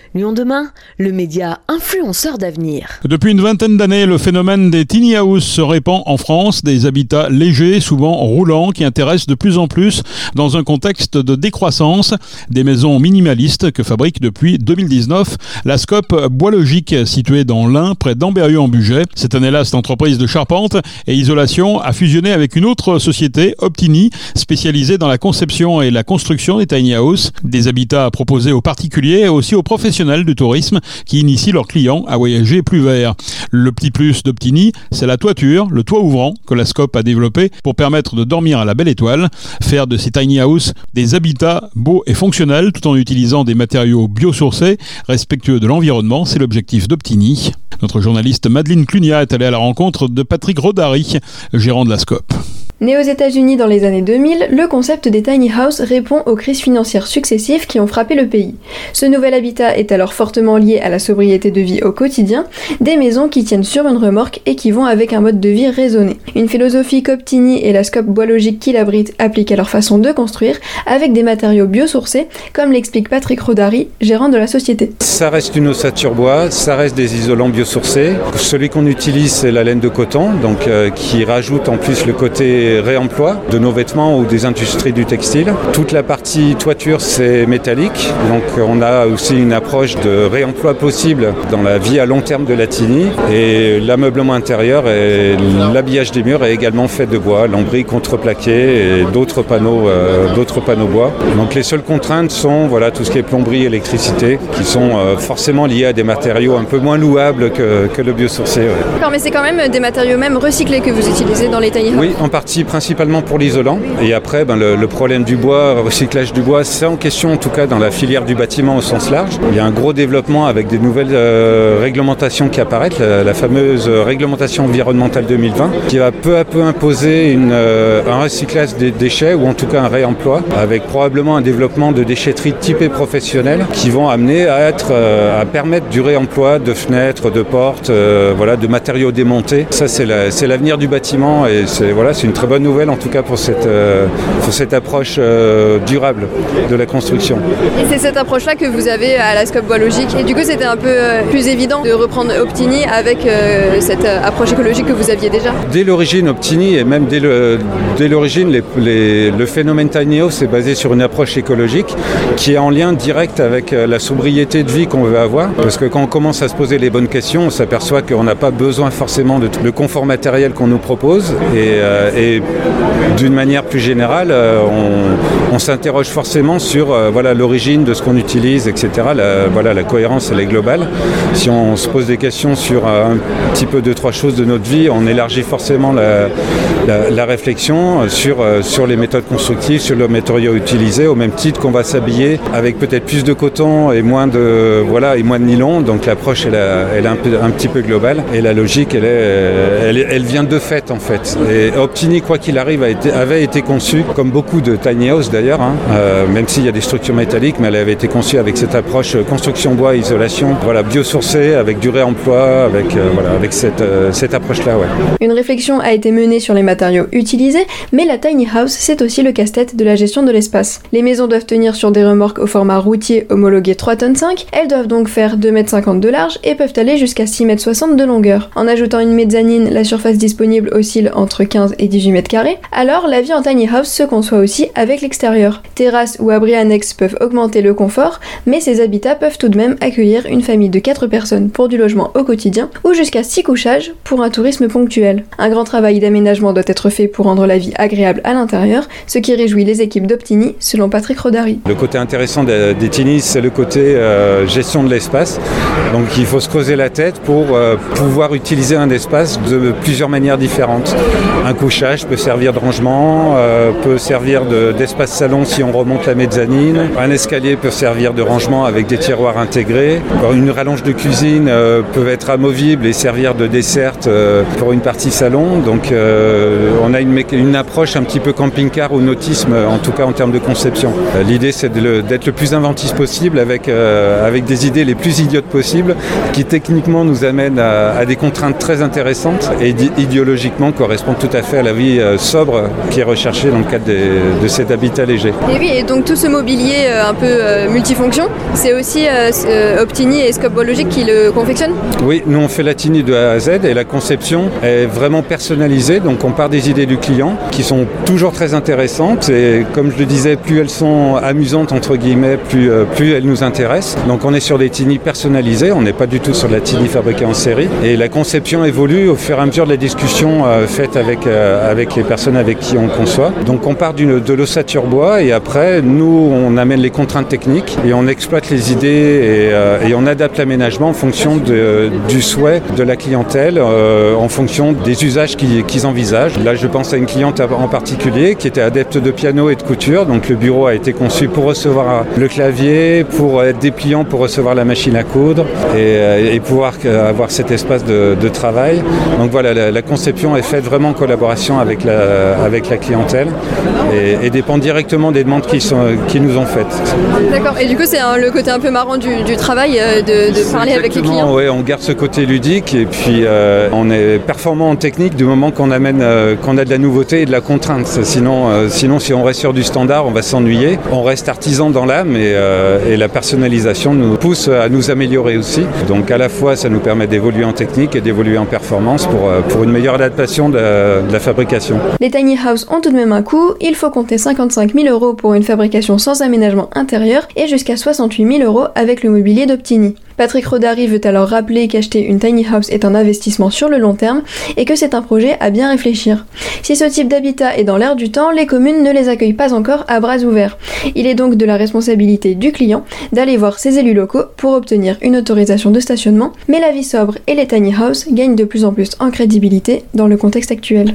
Lyon demain, le média influenceur d'avenir. Depuis une vingtaine d'années, le phénomène des tiny houses se répand en France, des habitats légers, souvent roulants, qui intéressent de plus en plus dans un contexte de décroissance. Des maisons minimalistes que fabrique depuis 2019 la Scope Bois Logique, située dans l'Ain, près d'Ambérieu-en-Bugey. Cette année-là, cette entreprise de charpente et isolation a fusionné avec une autre société, Optini, spécialisée dans la conception et la construction des tiny houses, des habitats proposés aux particuliers et aussi aux professionnels du tourisme qui initient leurs clients à voyager plus vert. Le petit plus d'Optini, c'est la toiture, le toit ouvrant que la Scope a développé pour permettre de dormir à la belle étoile, faire de ces tiny houses des habitats beaux et fonctionnels tout en utilisant des matériaux biosourcés, respectueux de l'environnement, c'est l'objectif d'Optini. Notre journaliste Madeleine Clunia est allée à la rencontre de Patrick Rodari, gérant de la Scope. Né aux États-Unis dans les années 2000, le concept des tiny houses répond aux crises financières successives qui ont frappé le pays. Ce nouvel habitat est alors fortement lié à la sobriété de vie au quotidien, des maisons qui tiennent sur une remorque et qui vont avec un mode de vie raisonné. Une philosophie qu'Optini et la Scope Bois Logique qui l'abrite appliquent à leur façon de construire avec des matériaux biosourcés, comme l'explique Patrick Rodari, gérant de la société. Ça reste une ossature bois, ça reste des isolants biosourcés. Celui qu'on utilise, c'est la laine de coton, donc qui rajoute en plus le côté réemploi de nos vêtements ou des industries du textile. Toute la partie toiture, c'est métallique, donc on a aussi une approche de réemploi possible dans la vie à long terme de la tiny, et l'ameublement intérieur et l'habillage des murs est également fait de bois, lambris contreplaqués et d'autres panneaux bois. Donc les seules contraintes sont tout ce qui est plomberie, électricité, qui sont forcément liés à des matériaux un peu moins louables que le biosourcé. Ouais. D'accord, mais c'est quand même des matériaux même recyclés que vous utilisez dans les tiny houses. Oui, en partie principalement pour l'isolant. Et après, le problème du bois, recyclage du bois, c'est en question en tout cas dans la filière du bâtiment au sens large. Il y a un gros développement avec des nouvelles réglementations qui apparaissent, la fameuse réglementation environnementale 2020, qui va peu à peu imposer un recyclage des déchets ou en tout cas un réemploi, avec probablement un développement de déchetterie typée professionnelle qui vont amener à permettre du réemploi de fenêtres, de portes, de matériaux démontés. Ça, c'est l'avenir du bâtiment et c'est une très bonne nouvelle en tout cas pour cette approche durable de la construction. Et c'est cette approche-là que vous avez à la Scope Bois Logique. Et du coup, c'était un peu plus évident de reprendre Optini avec cette approche écologique que vous aviez déjà. Dès l'origine, Optini et même dès l'origine, le phénomène tiny house est basé sur une approche écologique qui est en lien direct avec la sobriété de vie qu'on veut avoir. Parce que quand on commence à se poser les bonnes questions, on s'aperçoit qu'on n'a pas besoin forcément de tout le confort matériel qu'on nous propose. Et d'une manière plus générale, on s'interroge forcément sur l'origine de ce qu'on utilise, etc. La cohérence, elle est globale. Si on se pose des questions sur un petit peu 2-3 choses de notre vie, on élargit forcément la réflexion sur les méthodes constructives, sur le matériau utilisé, au même titre qu'on va s'habiller avec peut-être plus de coton et moins de nylon. Donc l'approche, elle est un petit peu globale. Et la logique, elle vient de fait, en fait. Et Optini, quoi qu'il arrive, avait été conçue, comme beaucoup de tiny house d'ailleurs, même s'il y a des structures métalliques, mais elle avait été conçue avec cette approche construction bois, isolation, biosourcée, avec du réemploi, avec cette approche-là. Ouais. Une réflexion a été menée sur les matériaux utilisés, mais la tiny house, c'est aussi le casse-tête de la gestion de l'espace. Les maisons doivent tenir sur des remorques au format routier homologué 3,5 tonnes. Elles doivent donc faire 2,50 m de large et peuvent aller jusqu'à 6,60 m de longueur. En ajoutant une mezzanine, la surface disponible oscille entre 15 et 18 mètres carrés, alors la vie en tiny house se conçoit aussi avec l'extérieur. Terrasses ou abris annexes peuvent augmenter le confort, mais ces habitats peuvent tout de même accueillir une famille de 4 personnes pour du logement au quotidien ou jusqu'à 6 couchages pour un tourisme ponctuel. Un grand travail d'aménagement doit être fait pour rendre la vie agréable à l'intérieur, ce qui réjouit les équipes d'Optini, selon Patrick Rodari. Le côté intéressant des tiny, c'est le côté gestion de l'espace. Donc il faut se creuser la tête pour pouvoir utiliser un espace de plusieurs manières différentes. Un couchage peut servir de rangement, peut servir d'espace salon si on remonte la mezzanine. Un escalier peut servir de rangement avec des tiroirs intégrés. Une rallonge de cuisine peut être amovible et servir de dessert pour une partie salon. Donc on a une approche un petit peu camping-car ou nautisme, en tout cas en termes de conception. L'idée, c'est d'être le plus inventif possible avec des idées les plus idiotes possibles qui techniquement nous amènent à des contraintes très intéressantes et idéologiquement correspondent tout à fait à la vie mobilier sobre qui est recherché dans le cadre de cet habitat léger. Et oui, et donc tout ce mobilier un peu multifonction, c'est aussi Optini et Scope Bois-Logique qui le confectionnent ? Oui, nous on fait la Tiny de A à Z et la conception est vraiment personnalisée, donc on part des idées du client qui sont toujours très intéressantes et comme je le disais, plus elles sont amusantes entre guillemets, plus elles nous intéressent. Donc on est sur des Tiny personnalisées, on n'est pas du tout sur la Tiny fabriquée en série et la conception évolue au fur et à mesure de la discussion faite avec les personnes avec qui on conçoit. Donc on part de l'ossature bois et après nous on amène les contraintes techniques et on exploite les idées et on adapte l'aménagement en fonction du souhait de la clientèle, en fonction des usages qu'ils envisagent. Là je pense à une cliente en particulier qui était adepte de piano et de couture, donc le bureau a été conçu pour recevoir le clavier, pour être dépliant pour recevoir la machine à coudre et pouvoir avoir cet espace de travail. Donc voilà, la conception est faite vraiment en collaboration avec la clientèle et dépend directement des demandes qui nous ont faites. D'accord, et du coup c'est le côté un peu marrant du travail de parler avec les clients. Oui, on garde ce côté ludique et puis on est performant en technique du moment qu'on a de la nouveauté et de la contrainte. Sinon si on reste sur du standard, on va s'ennuyer. On reste artisan dans l'âme et la personnalisation nous pousse à nous améliorer aussi. Donc à la fois ça nous permet d'évoluer en technique et d'évoluer en performance pour une meilleure adaptation de la fabrication. Les tiny house ont tout de même un coût, il faut compter 55 000 € pour une fabrication sans aménagement intérieur et jusqu'à 68 000 € avec le mobilier d'Optini. Patrick Rodari veut alors rappeler qu'acheter une tiny house est un investissement sur le long terme et que c'est un projet à bien réfléchir. Si ce type d'habitat est dans l'air du temps, les communes ne les accueillent pas encore à bras ouverts. Il est donc de la responsabilité du client d'aller voir ses élus locaux pour obtenir une autorisation de stationnement, mais la vie sobre et les tiny house gagnent de plus en plus en crédibilité dans le contexte actuel.